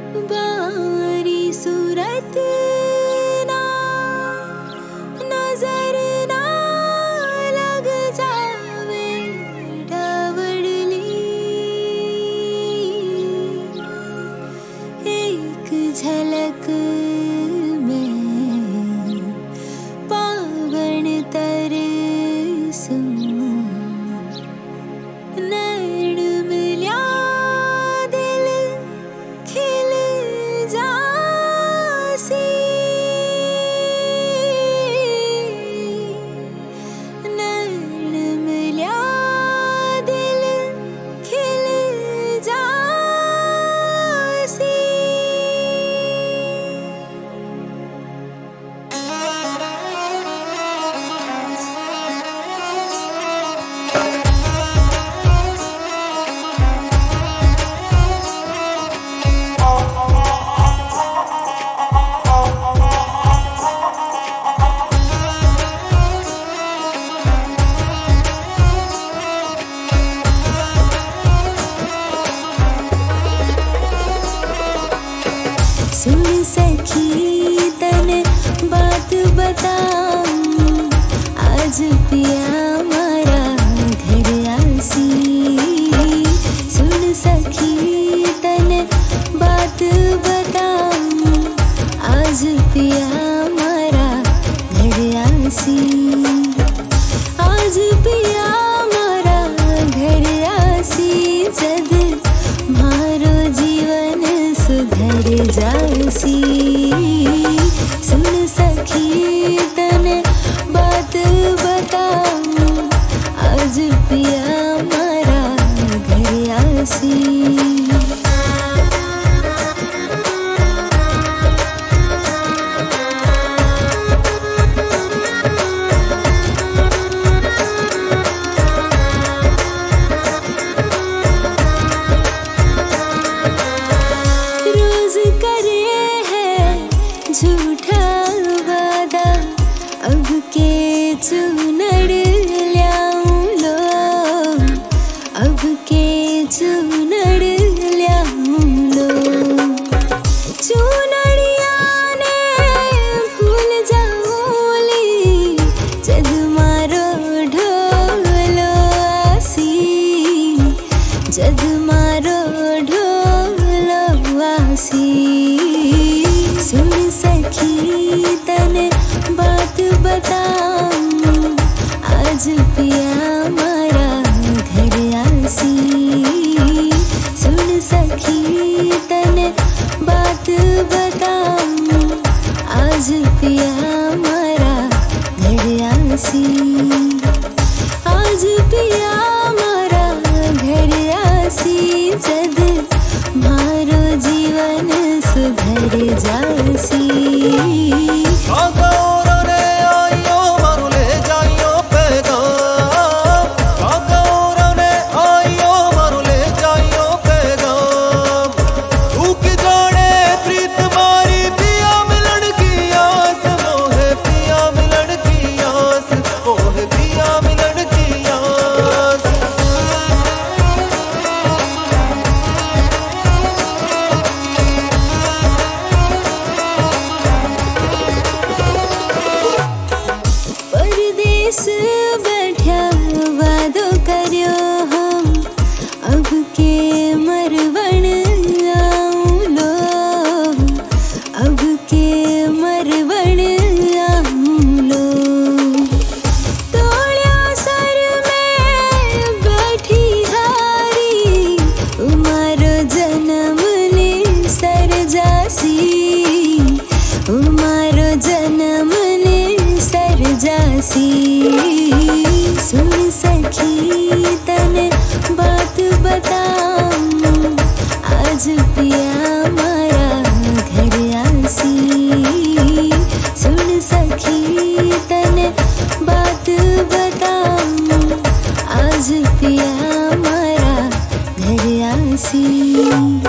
बारी सूरत ना नजर ना लग जावे डावड़ली, एक झलक में पावन तरसूं, नैन मिल्या दिल खिल जासी, नैन मिल्या दिल खिल जासी। सुन सखी तने बात बताऊं, आज पिया मारा घर आसी। सुन सखी तने बात बताऊं, आज पिया मारा घर आसी। आज पिया मारा घर आसी, जद मारो जीवन सुधर जासी। सुन सखी तने बात बताऊं, आज पिया मारा घर आसी। झूठा वादा अब के चुनड़ ल्याऊं लो, अब के चुनड़ ल्याऊं लो। चुनड़िया ने भूल जाऊली, जद मारो ढोलो आसी, जद मारो ढोलो आसी। सुन सखी तने बात बताऊं, आज पिया मारा घर आसी। सुन सखी तने बात बताऊं, आज पिया मारा घर आसी। आज पिया मारा घर आसी, जद मारो जीवन सुधर जासी। बैठा वादो करियो हम, अब के मरवण आऊं लो, अब के मरवण आऊं लो। तोड़िया सर में बैठी हारी, उमारो जन्म ने सर जासी, उमारो जन्म ने सर जासी। सुन सखी तने बात बताऊं, आज पिया मारा घर आसी। सुन सखी तने बात बताऊं, आज पिया मारा घर आसी।